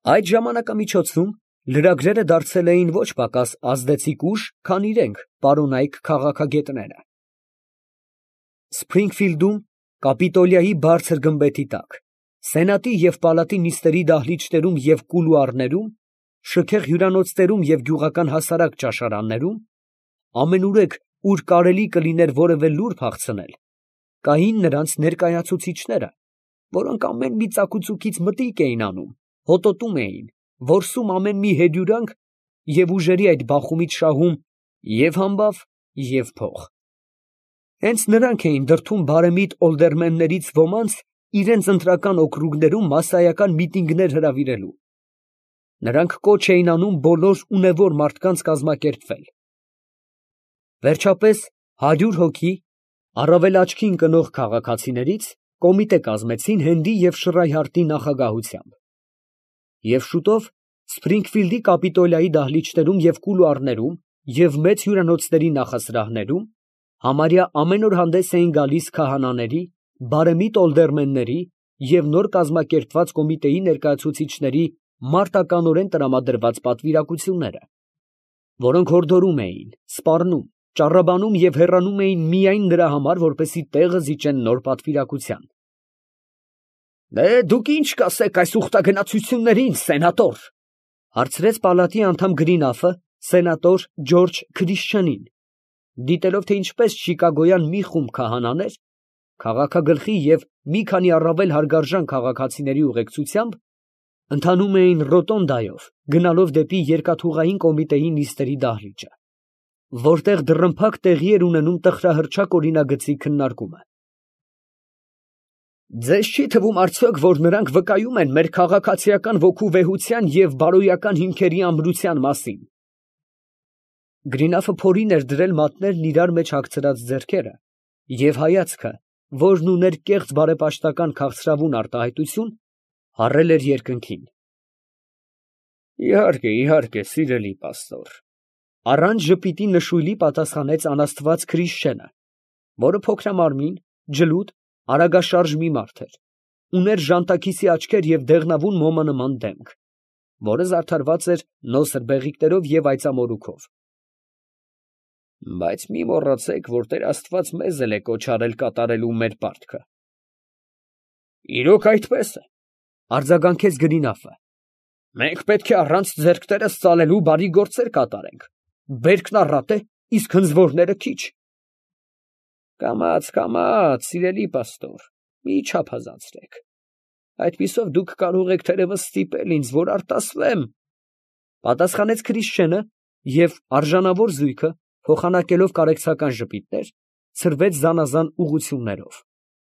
Այդ ժամանակամիջոցում լրագրերը դարձել էին ոչ պակաս ազդեցիկ ուժ, քան իրենք, պարոնայք քաղաքագետները։ Սփրինգֆիլդում, Կապիտոլիայի բարձր գմբեթի տակ, Սենատի և պալատի նիստերի դահլիճներում և կուլուարներում, շքեղ հյուրանոցներում և գյուղական հասարակ ճաշարաններում, ամենուրեք, ուր կարելի կլիներ որևէ լուր փախցնել, կային նրանց ներկայացուցիչները, որոնք ամեն մի ծակուցուքից մտիկ էին անում, հոտոտում էին, որսում ամեն մի հետյուրանք և ուժերի այդ բախումից շահում և համբավ և փող։ Հենց նրանք էին դրդում բարեմիտ օլդերմեններից ոմանց իրենց ընտրական օկրուգներում մասսայական միտինգներ հրավիրելու։ Նրանք կոչ էին անում բոլոր ունևոր մարդկանց կազմակերպվել։ Վերջապես 100 հոգի, առավել աչքի ընկնող քաղաքացիներից, կոմիտե կազմեցին Հենդի և Շռայհարտի նախագահությամբ։ Եվ շուտով Սփրինգֆիլդի Կապիտոլիայի դահլիճներում և կուլուարներում և մեծ հյուրանոցների նախասրահներում համարյա ամեն օր հանդես էին գալիս քահանաների, բարեմիտ օլդերմենների և նոր կազմակերպված կոմիտեի ներկայացուցիչների մարտականորեն տրամադրված պատվիրակությունները, որոնք հորդորում էին, սպառնում, ճառաբանում և հեռանում էին միայն նրա համար, որպեսզի տեղը զիջեն նոր պատվիրակության։ Դուք ի՞նչ կասեք այս ուխտագնացություններին, սենատոր, ֊ հարցրեց պալատի անդամ Գրինաֆը սենատոր Ջորջ Քրիսչյանին, դիտելով, թե ինչպես չիկագոյան մի խումբ քահանաներ, քաղաքագլխի և մի քանի առավել հարգարժան քաղաքացիների ուղեկցությամբ, ընթանում էին ռոտոնդայով, գնալով դեպի երկաթուղային կոմիտեի նիստերի դահլիճը, որտեղ դռնփակ տեղի էր ունենում տխրահռչակ օրինագծի քննարկումը։ Ձեզ չի թվում արդյոք, որ նրանք վկայում են մեր քաղաքացիական ոգու վեհության և բարոյական հիմքերի ամրության մասին։ Գրինաֆը փորին էր դրել մատներն իրար մեջ հագցրած ձեռքերը և հայացքը, որն ուներ կեղծ բարեպաշտական քաղցրավուն արտահայտություն, հառել էր երկնքին։ Իհարկե, սիրելի պաստոր, ֊ առանց ժպիտի նշույլի պատասխանեց անաստված Քրիսչյանը, որը փոքրամարմին, ջլուդ, արագաշարժ մի մարդ էր, ուներ ժանտաքիսի աչքեր և դեղնավուն մոմը նման դեմք, որը զարդարված էր նոսր բեղիկներով և այծամորուքով։ Բայց մի մոռացեք, որ տեր Աստված մեզ էլ է կոչարել կատարելու մեր պարտքը։ Իրոք այդպես է, ֊ արձագանքեց Գրինաֆը։ Մենք պետք է առանց ձեռքներս ծալելու բարի գործեր կատարենք, բերքն առատ է, իսկ հնձվորները քիչ։ Կամաց, սիրելի պաստոր, մի չափազանցրեք, այդպիսով դուք կարող եք թերևս ստիպել ինձ, որ արտասվեմ, ֊ պատասխանեց Քրիսչյանը և արժանավոր զույգը, փոխանակելով կարեկցական ժպիտներ, ցրվեց զանազան ուղղություններով։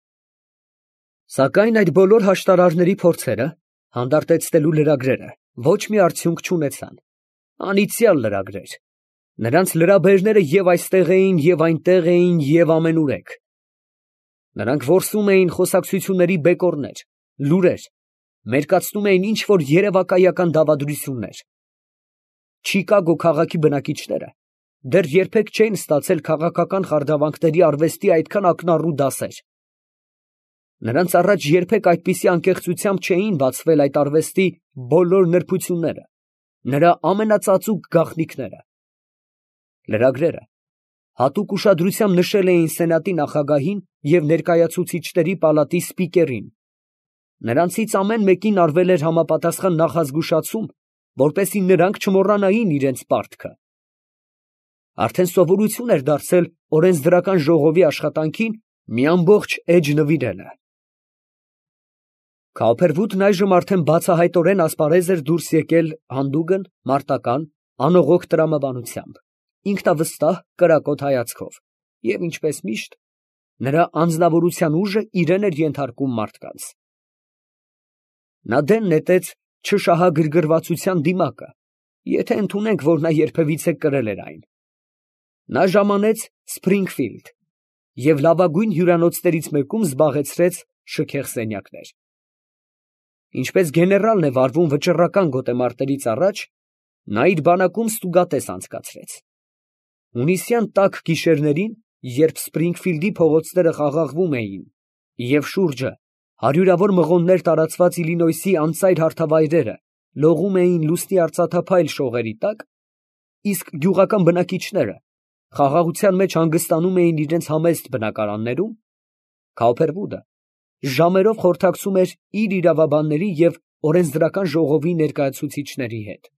Սակայն այդ բոլոր հաշտարարների փորձերը հանդարտեցնելու լրագրերը ոչ մի արդյունք չունեցան։ Անիծյալ լրագրեր, նրանց լրաբերները և այստեղ էին, և այնտեղ էին, և ամենուրեք։ Նրանք որսում էին խոսակցությունների բեկորներ, լուրեր, մերկացնում էին ինչ֊որ երևակայական դավադրություններ։ Չիկագո քաղաքի բնակիչները դեռ երբեք չէին ստացել քաղաքական խարդավանքների արվեստի այդքան ակնառու դասեր։ Նրանց առաջ երբեք այդպիսի անկեղծությամբ չէին բացվել այդ արվեստի բոլոր նրբությունները, նրա ամենածածուկ գաղտնիքները։ Լրագրերը հատուկ ուշադրությամբ նշել էին սենատի նախագահին և ներկայացուցիչների պալատի սպիկերին։ Նրանցից ամեն մեկին արվել էր համապատասխան նախազգուշացում, որպեսզի նրանք չմոռանային իրենց պարտքը։ Արդեն սովորություն էր դարձել օրենսդրական ժողովի աշխատանքին մի ամբողջ էջ նվիրելը։ Քոփերվուդն այժմ արդեն բացահայտորեն ասպարեզ էր դուրս եկել հանդուգն, մարտական, անողոք տրամաբանությամբ, ինքնավստահ, կրակոտ հայացքով և, ինչպես միշտ, նրա անձնավորության ուժը իրան էր ենթարկում մարդկանց։ Նա դեն նետեց չշահագրգռվածության դիմակը, եթե ընդունենք, որ նա երբևիցե կրել էր այն։ Նա ժամանեց Սփրինգֆիլդ և լավագույն հյուրանոցներից մեկում զբաղեցրեց շքեղ սենյակներ։ Ինչպես գեներալն է վարվում վճռական գոտեմարտերից առաջ, նա իր բանակում ստուգատես անցկացրեց։ Հունիսյան տաք գիշերներին, երբ Սփրինգֆիլդի փողոցները խաղաղվում էին և շուրջը հարյուրավոր մղոններ տարածված Իլինոյսի անծայր հարթավայրերը լողում էին լուսնի արծաթափայլ շողերի տակ, իսկ գյուղական բնակիչները խաղաղության մեջ հանգստանում էին իրենց համեստ բնակարաններում, Քավբերվուդը ժամերով խորհրդակցում էր իր իրավաբանների և օրենսդրական ժողովի ներկայացուցիչների հետ։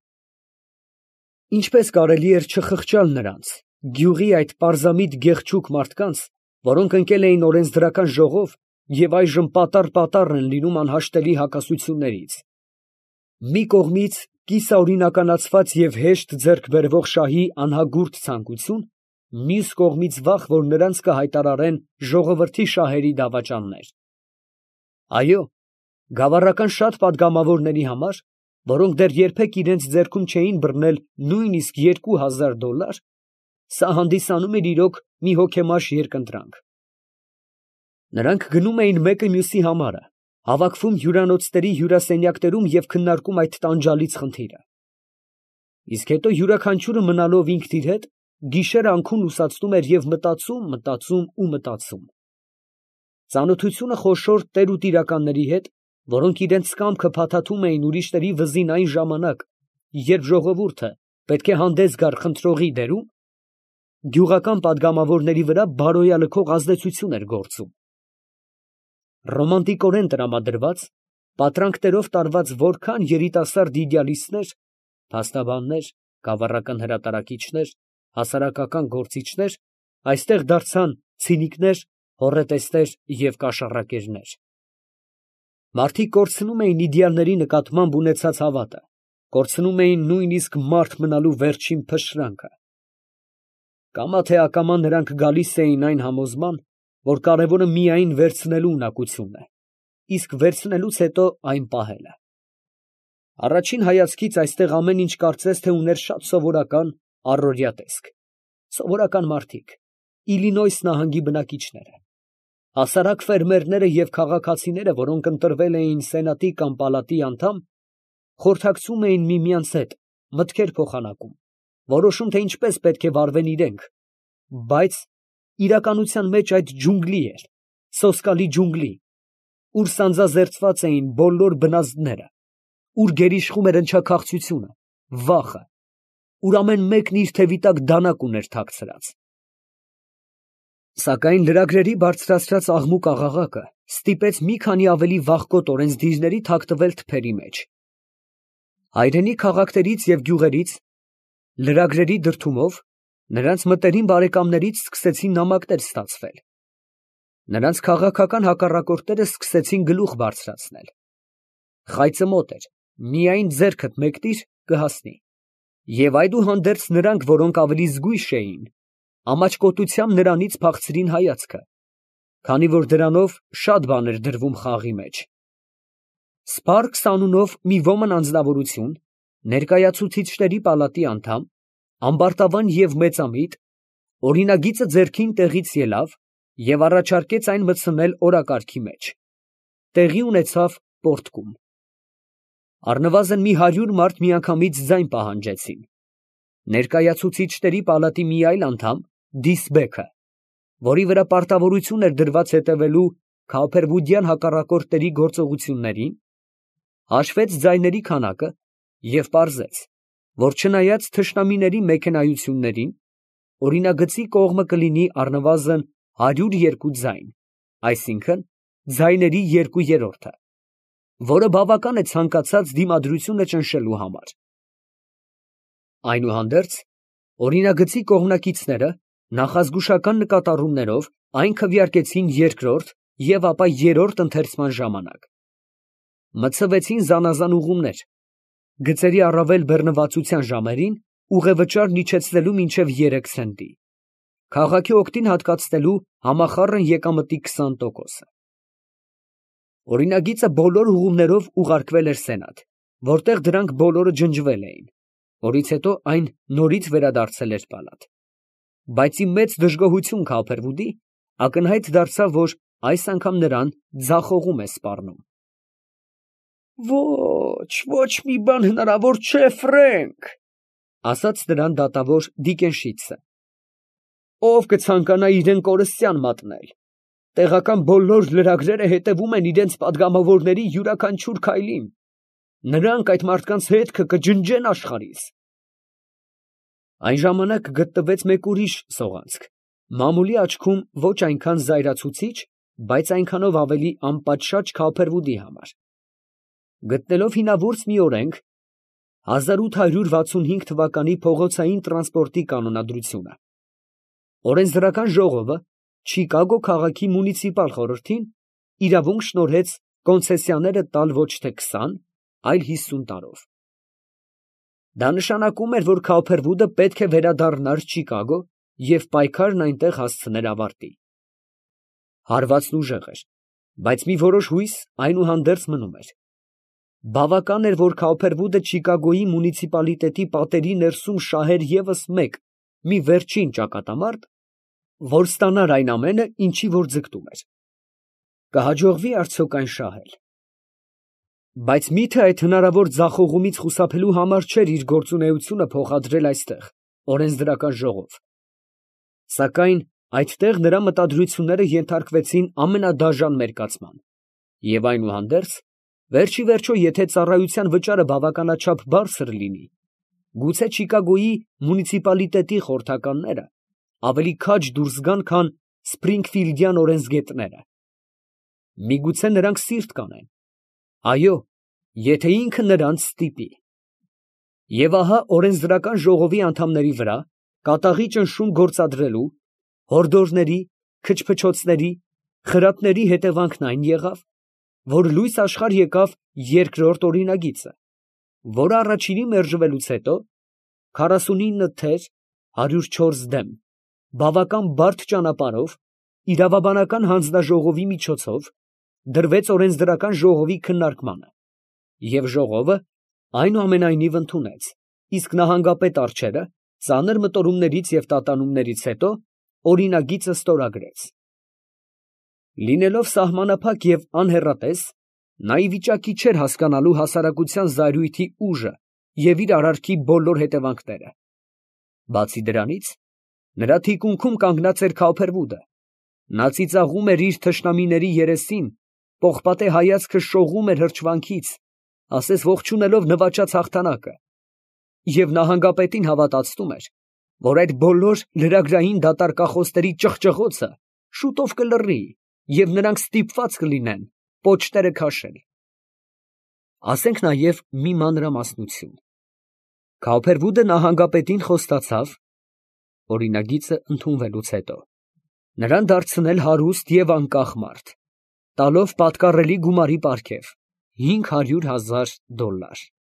Ինչպես կարելի էր չխղճալ նրանց, գյուղի այդ պարզամիտ գեղեցիկ մարդկանց, որոնք ընկել էին օրենսդրական ժողով և այժմ պատառ են լինում անհաշտելի հակասություններից։ Մի կողմից կիսաօրինականացված և հեշտ ձեռք բերվող շահի անհագուրդ ցանկություն, մյուս կողմից վախ, որ նրանց կհայտարարեն ժողովրդի շահերի դավաճաններ։ Այո, գավառական շատ պատգամավորների համար, որոնք դեռ երբեք իրենց ձեռքում չէին բռնել նույնիսկ $2000, սա հանդիսանում էր իրոք մի հոգեմաշ երկընտրանք։ Նրանք գնում էին մեկը մյուսի համարը, հավաքվում հյուրանոցների հյուրասենյակներում և քննարկում այդ տանջալից խնդիրը։ Իսկ հետո յուրաքանչյուրը մնալով ինքն իր հետ, գիշերը անքուն լուսացնում էր և մտածում։ Ծանոթությունը խոշոր տերուտիրականների հետ, որոնք իրենց կամքը փաթաթում էին ուրիշների վզին այն ժամանակ, երբ ժողովուրդը պետք է հանդես գար խնդրողի դերում, գյուղական պատգամավորների վրա բարոյալքող ազդեցություն էր գործում։ Ռոմանտիկորեն տրամադրված, պատրանքներով տարված որքան երիտասարդ իդեալիստներ, փաստաբաններ, գավառական հրատարակիչներ, հասարակական գործիչներ այստեղ դարձան ցինիկներ, հոռետեսներ և կաշառակերներ։ Մարդիկ կորցնում էին իդեալների նկատմամբ ունեցած հավատը, կորցնում էին նույնիսկ մարդ մնալու վերջին փշրանքը։ Կամա թե ակամա նրանք գալիս էին այն համոզման, որ կարևորը միայն վերցնելու ունակությունն է, իսկ վերցնելուց հետո այն պահելը։ Առաջին հայացքից այստեղ ամեն ինչ կարծես թե ուներ շատ սովորական, առօրյա տեսք։ Սովորական մարդիկ, Իլինոյս նահանգի բնակիչները, հասարակ ֆերմերները և քաղաքացիները, որոնք ընտրվել էին սենատի կամ պալատի անդամ, խորհրդակցում էին միմյանց հետ, մտքեր փոխանակում, որոշում, թե ինչպես պետք է վարվեն իրենք, բայց իրականության մեջ այդ ջունգլի էր, սոսկալի ջունգլի, ուր սանձազերծված էին բոլոր բնազդները, ուր գերիշխում էր ընչաքաղցությունը, վախը, ուր ամեն մեկն իր թևի տակ դանակ ուներ թաքցրած։ Սակայն լրագրերի բարձրացրած աղմուկ֊աղաղակը ստիպեց մի քանի ավելի վախկոտ օրենսդիրների թաքնվել թփերի մեջ։ Հայրենի քաղաքներից և գյուղերից, լրագրերի դրդումով, նրանց մտերիմ բարեկամներից սկսեցին նամակներ ստացվել։ Նրանց քաղաքական հակառակորդները սկսեցին գլուխ բարձրացնել։ Խայծը մոտ էր, միայն ձեռքդ մեկնիր, կհասնի։ Եվ այդուհանդերձ նրանք, որոնք ավելի զգույշ էին, ամաչկոտությամբ նրանից փախցրին հայացքը, քանի որ դրանով շատ բան էր դրվում խաղի մեջ։ Սպարքս անունով մի ոմն անձնավորություն, ներկայացուցիչների պալատի անդամ, ամբարտավան և մեծամիտ, օրինագիծը ձեռքին տեղից ելավ և առաջարկեց այն մտցնել օրակարգի մեջ։ Տեղի ունեցավ պորտկում։ Առնվազն մի 100 մարդ միանգամից ձայն պահանջեցին։ Ներկայացուցիչների պալատի մի այլ անդամ, Դիսբեքը, որի վրա պարտավորություն էր դրված հետևելու քավբերվուդյան հակառակորդների գործողություններին, հաշվեց ձայների քանակը և պարզեց, որ չնայած թշնամիների մեքենայություններին, օրինագծի կողմը կլինի առնվազն 102 ձայն, այսինքն ձայների 2/3, որը բավական է ցանկացած դիմադրությունը ճնշելու համար։ Այնուհանդերձ, օրինագծի կողմնակիցները նախազգուշական նկատառումներով այն քվեարկեցին երկրորդ և ապա երրորդ ընթերցման ժամանակ։ Մտցվեցին զանազան ուղումներ, գծերի առավել բեռնվածության ժամերին ուղևճարն իջեցնելու մինչև 3 ցենտի, քաղաքի օգտին հատկացնելու համախառն եկամտի 20%-ը։ Օրինագիծը բոլոր ուղումներով ուղարկվել էր սենատ, որտեղ դրանք բոլորը ջնջվել էին, որից հետո այն նորից վերադարձել էր պալատ։ Բայց ի մեծ դժգոհություն Քավբերվուդի, ակնհայտ դարձավ, որ այս անգամ նրան ձախողում է սպառնում։ Ոչ մի բան հնարավոր չէ, Ֆրենկ, ասաց նրան դատավոր Դիկենշիցը։ Ով կցանկանա իրեն կորստյան մատնել։ Տեղական բոլոր լրագրերը հետևում են իրենց պատգամավորների յուրաքանչյուր քայլին։ Նրանք այդ մարդկանց հետքը կջնջեն աշխարհից։ Այն ժամանակ գտնվեց մեկ ուրիշ սողանցք, մամուլի աչքում ոչ այնքան զայրացուցիչ, բայց այնքանով ավելի անպատշաճ Քափերվուդի համար։ Գտնելով հինավուրց մի օրենք, 1865 թվականի փողոցային տրանսպորտի կանոնադրությունը, օրենսդրական ժողովը Չիկագո քաղաքի մունիցիպալ խորհրդին իրավունք շնորհեց կոնցեսիաները տալ ոչ թե 20, այլ 50 տարով։ Դա նշանակում էր, որ Քափերվուդը պետք է վերադառնար Չիկագո և պայքարն այնտեղ հասցներ ավարտի։ Հարվածն ուժեղ էր, բայց մի որոշ հույս այնուհանդերձ մնում էր։ Բավական էր, որ Քափերվուդը Չիկագոյի մունիցիպալիտետի պատերի ներսում շահեր ևս մեկ, մի վերջին ճակատամարտ, որ ստանար այն ամենը, ինչի որ ձգտում էր։ Կհաջողվի արդյոք այն շահել։ Բայց մի՞թե այդ հնարավոր ձախողումից խուսափելու համար չէր իր գործունեությունը փոխադրել այստեղ, օրենսդրական ժողով։ Սակայն այդտեղ նրա մտադրությունները ենթարկվեցին ամենադաժան մերկացման, և այնուհանդերձ, վերջի վերջո, եթե ծառայության վճարը բավականաչափ բարձր լինի, գուցե Չիկագոյի մունիցիպալիտետի խորհրդականները ավելի քաջ դուրս գան, քան Սփրինգֆիլդյան օրենսգետները։ Միգուցե նրանք սիրտ կանեն, այո, եթե ինքը նրանց ստիպի։ Եվ ահա օրենսդրական ժողովի անդամների վրա կատաղի ճնշում գործադրելու, հորդորների, քչփչոցների, խրատների հետևանքն այն եղավ, որ լույս աշխարհ եկավ երկրորդ օրինագիծը, որը առաջինի մերժվելուց հետո 49 թեր, 104 դեմ, բավական բարդ ճանապարհով, իրավաբանական հանձնաժողովի միջոցով դրվեց օրենսդրական ժողովի քննարկմանը, և ժողովը այնուամենայնիվ ընդունեց, իսկ նահանգապետ Արչերը ծանր մտորումներից և տատանումներից հետո օրինագիծը ստորագրեց։ Լինելով սահմանափակ և անհեռատես, նա ի վիճակի չէր հասկանալու հասարակության զայրույթի ուժը և իր արարքի բոլոր հետևանքները։ Բացի դրանից, նրա թիկունքում կանգնած էր Քափերվուդը, նա ծիծաղում էր իր թշնամիների երեսին, պողպատե հայացքը շողում էր հրճվանքից, ասես ողջունելով նվաճած հաղթանակը, և նահանգապետին հավատացնում էր, որ այդ բոլոր լրագրային դատարկախոսների ճղճղոցը շուտով կլռի, և նրանք ստիպված կլինեն պոչները քաշել։ Ասենք նաև մի մանրամասնություն. Քափերվուդը նահանգապետին խոստացավ օրինագիծը ընդունվելուց հետո նրան դարձնել հարուստ և անկախ մարդ, տալով պատկառելի գումարի պարգև $500,000։